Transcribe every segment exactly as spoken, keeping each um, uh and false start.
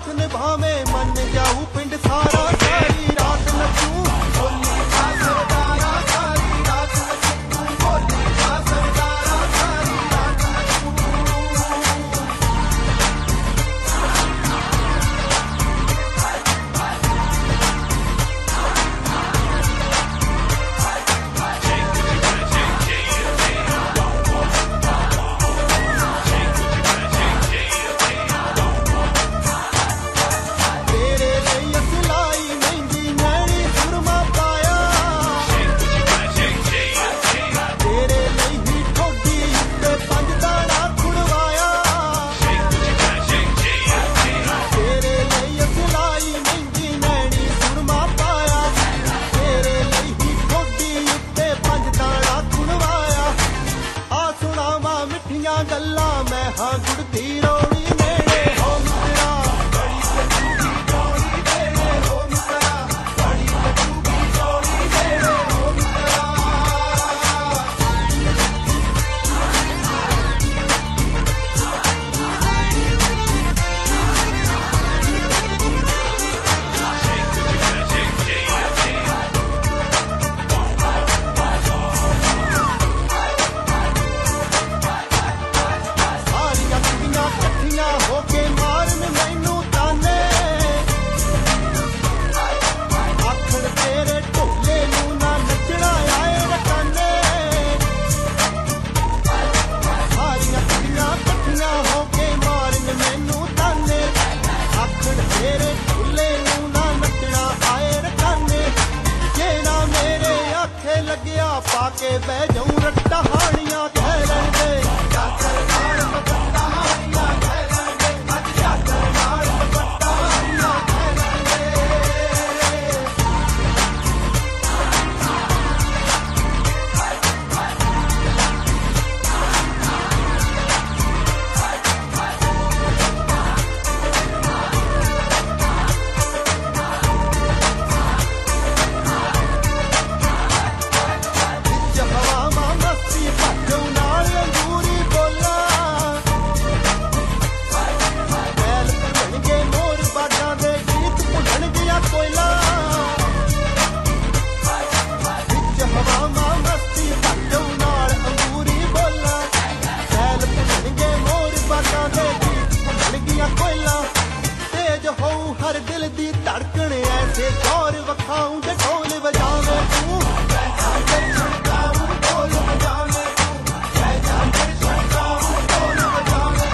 साथ निभावे मन जाऊ पिंड सारा सारी रात नचू बोली का सरदारा सारी रात नचू बोली का सरदारा सारी रात गल्ला मैं हाँ गुड़ती रोड़ी मेरे हो मित्रा बड़ी कटूगी जोड़ी मेरे हो मित्रा बड़ी कटूगी जोड़ी मेरे हो मित्रा होके मारन मैनू ताने आखड़ तेरे ढोले नू ना नचना आए रकाने सारियां कुड़ियां कट्ठियां होके मारन मैनू ताने आखड़ तेरे ढोले नू ना नचना आए रकाने जे ना मेरे आखे लग्या पाके बह जाऊं रट्टा हानियां कह लैंदे हर दिल दी धड़कन ऐसे जोर वखाऊं जे ढोल बजावे तू छड़काऊं ढोल बजावे तू छड़काऊं ढोल बजावे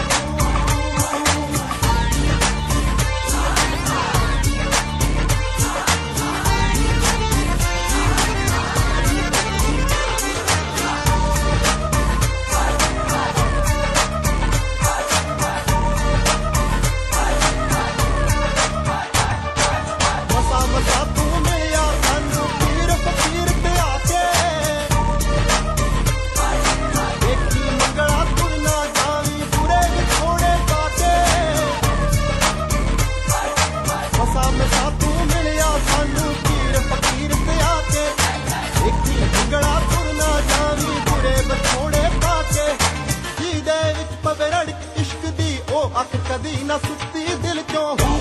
इश्क दी ओ अख कदी ना सुती दिल चों